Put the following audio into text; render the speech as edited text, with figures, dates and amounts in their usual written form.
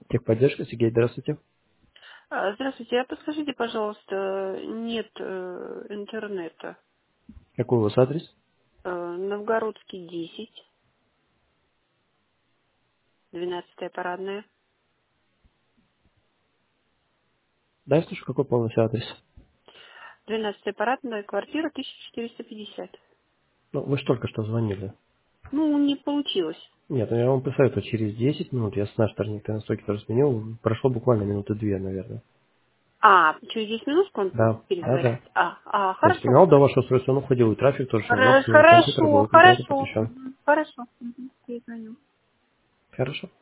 Техподдержка, Сергей, здравствуйте. Здравствуйте, а подскажите, пожалуйста, нет интернета. Какой у вас адрес? Новгородский 10, 12 парадная. Да, я слышу, какой полностью адрес. 12 парадная, квартира 1450. Ну, вы же только что звонили. Ну, не получилось. Нет, ну я вам посоветую через 10 минут. Я с нашей стороны настройки тоже сменил. Прошло буквально минуты две, наверное. Через 10 минут он Да, да, перезвонит? да. Хорошо. То есть сигнал до вашего устройства он уходил, и трафик тоже немного, но компьютер Хорошо, был долго хорошо. подключен. Хорошо. Перезвоню. Хорошо.